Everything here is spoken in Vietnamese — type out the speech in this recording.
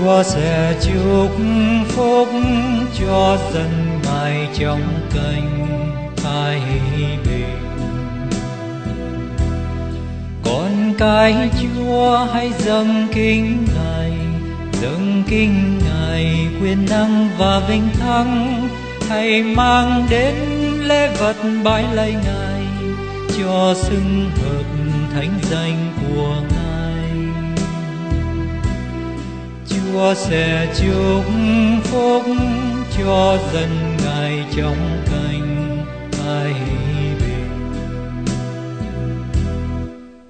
Chúa sẽ chúc phúc cho dân Ngài trong cánh thái bình. Con cái Chúa hãy dâng kính Ngài, dâng kính Ngài quyền năng và vinh thắng. Hãy mang đến lễ vật bái lạy Ngài, cho xưng hợp thánh danh của Ngài. Chúa sẽ chúc phúc cho dân Ngài trong cánh thái bình.